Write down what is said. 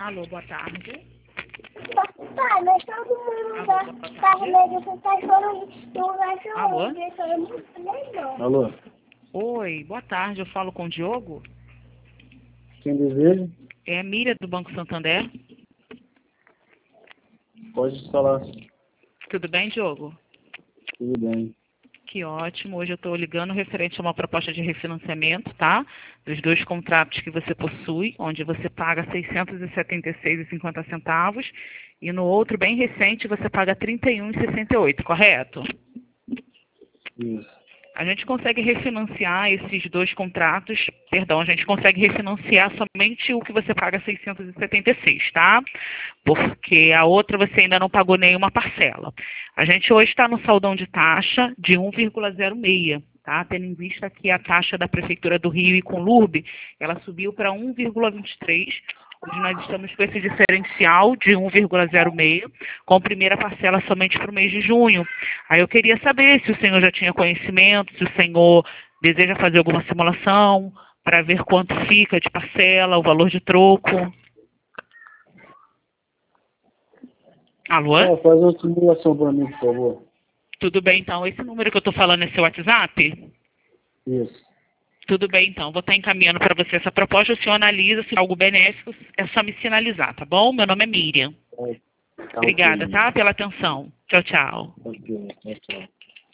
Alô, boa tarde. Pai, mas todo mundo dá remédio pro cachorro e o cachorro é muito melhor. Alô? Oi, boa tarde. Eu falo com o Diogo. Quem deseja? É a Miriam do Banco Santander. Pode falar. Tudo bem, Diogo? Tudo bem. Que ótimo. Hoje eu estou ligando referente a uma proposta de refinanciamento, tá? Dos 2 contratos que você possui, onde você paga R$ 676,50 e no outro, bem recente, você paga R$ 31,68, correto? Isso. A gente consegue refinanciar esses 2 contratos, perdão, a gente consegue refinanciar somente o que você paga 676, tá? Porque a outra você ainda não pagou nenhuma parcela. A gente hoje está no saldão de taxa de 1,06, tá? Tendo em vista que a taxa da Prefeitura do Rio e com Lurb, ela subiu para 1,23. Hoje nós estamos com esse diferencial de 1,06, com a primeira parcela somente para o mês de junho. Aí eu queria saber se o senhor já tinha conhecimento, se o senhor deseja fazer alguma simulação para ver quanto fica de parcela, o valor de troco. Alô? Faz uma simulação para mim, por favor. Tudo bem, então. Esse número que eu estou falando é seu WhatsApp? Isso. Tudo bem, então. Vou estar encaminhando para você essa proposta. O senhor analisa, se é algo benéfico, é só me sinalizar, tá bom? Meu nome é Miriam. Tá. Obrigada, tá? Pela atenção. Tchau, tchau. Ok, tchau.